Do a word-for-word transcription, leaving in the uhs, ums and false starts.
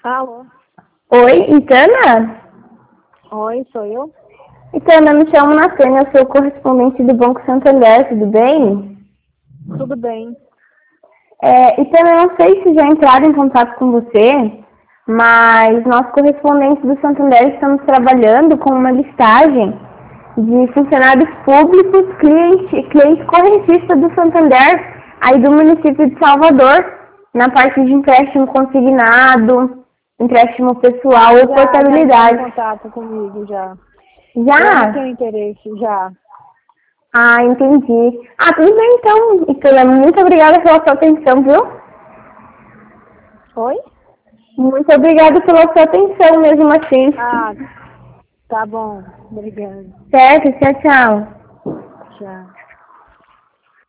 Alô? Oi, Itana? Oi, sou eu? Itana, me chamo Natânia, eu sou correspondente do Banco Santander, tudo bem? Tudo bem. É, Itana, eu não sei se já entraram em contato com você, mas nós correspondentes do Santander estamos trabalhando com uma listagem de funcionários públicos, cliente, cliente correntista do Santander, aí do município de Salvador, na parte de empréstimo consignado, empréstimo pessoal ou Já, já entrou em portabilidade. contato comigo, já. Eu não Já? tenho interesse, já. Ah, entendi. Ah, tudo bem então. Então, muito obrigada pela sua atenção, viu? Oi? Muito obrigada pela sua atenção mesmo assim. Ah, tá bom. Obrigada. Certo, tchau, tchau. Tchau.